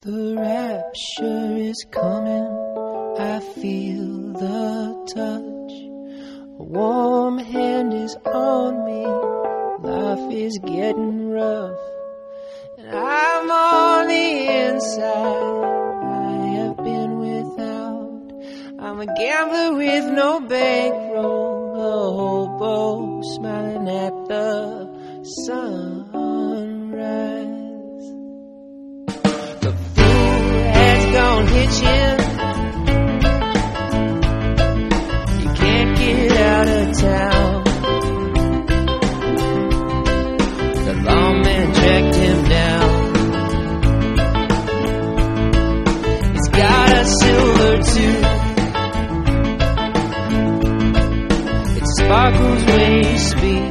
The rapture is coming, I feel the touch. A warm hand is on me, life is getting rough. And I'm on the inside, I have been without. I'm a gambler with no bankroll, a hobo smiling at the sunrise. Gone hitching, you can't get out of town. The lawman tracked him down. He's got a silver tooth, it sparkles when you speak.